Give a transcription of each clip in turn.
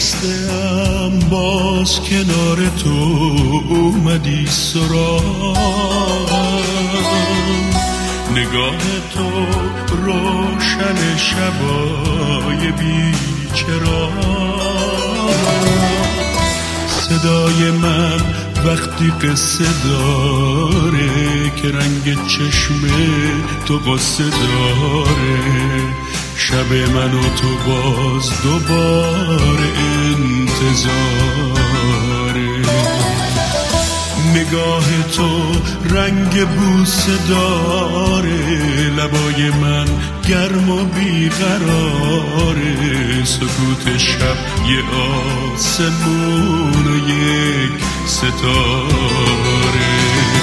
نشستم باز کنار تو اومدی سراغم، نگاه تو روشن شبای بیچراغ، صدای من وقتی قصه داره که رنگ چشم تو قصه داره، شب من و تو باز دوباره انتظاره، نگاه تو رنگ بوسه داره، لبای من گرم و بیقراره، سکوت شب یه آسمون و یک ستاره.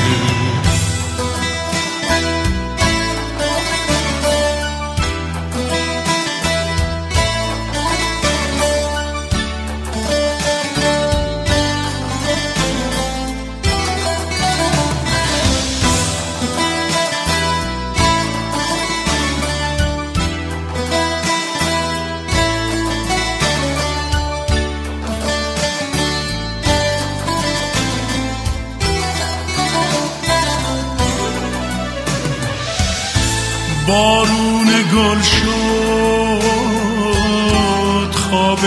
بارون گل شد خواب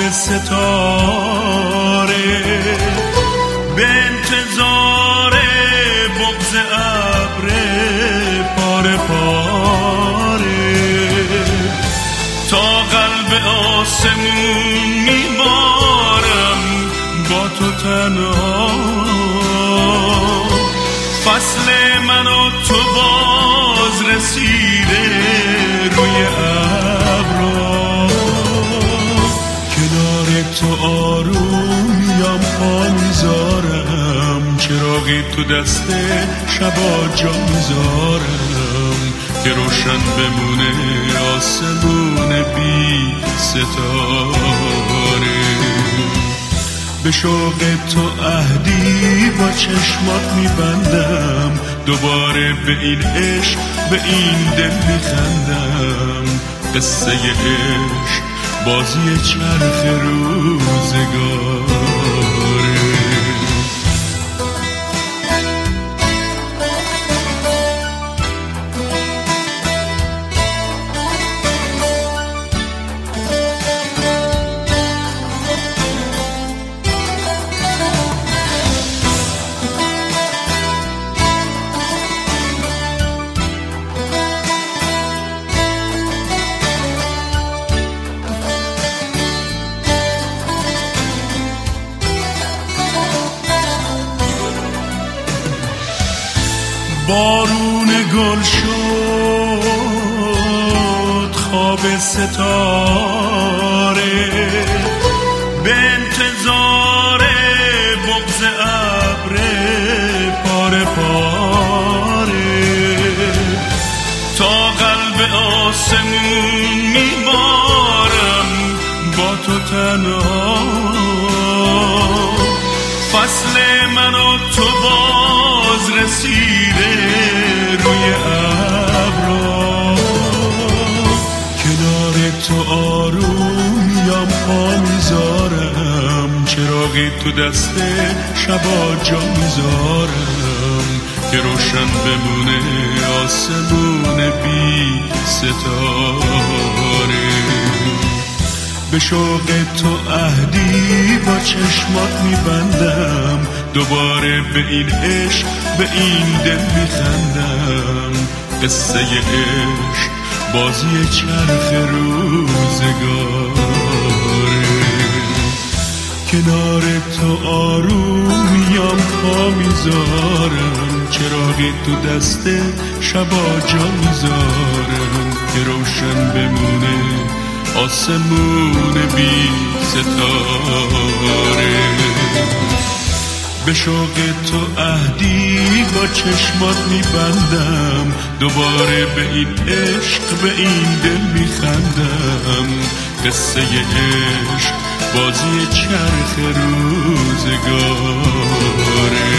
ستاره، به انتظار بغض ابر پاره پاره، تا قلب آسمون میبارم با تو تنها، فصل من و تو باز رسیده روی ابرا، کنار تو آرومیم پا میذارم، چراغی تو دست شبا جا میذارم که روشن بمونه آسمون بی ستاره، به شوق تو عهدی با چشمات میبندم، دوباره به این عشق به این دل میخندم، قصه عشق بازی چرخ روزگاره. بارون گل شد خواب ستاره، به انتظار بغض ابر پاره پاره، تا قلب آسمون میبارم با تو تنها، فصل من و تو باز رسیده روی ابرا، کنار تو آرومیم پا میذارم، چراغی تو دست شبا جا میذارم که روشن بمونه آسمون بی ستاره، به شوق تو عهدی با چشمات میبندم، دوباره به این عشق به این دل میخندم، قصه عشق بازی چرخ روزگاره، کنار تو آرومیم پا میذارم، چراغی تو دست شبا جا میذارم که روشن بمونه آسمون بی ستاره، به شوق تو عهدی با چشمات میبندم، دوباره به این عشق به این دل میخندم، قصه عشق بازی چرخ روزگاره،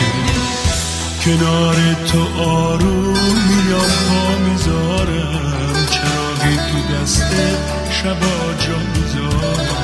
کنار تو آرومیم پا میذارم، چراغی تو دست شبا جا میذارم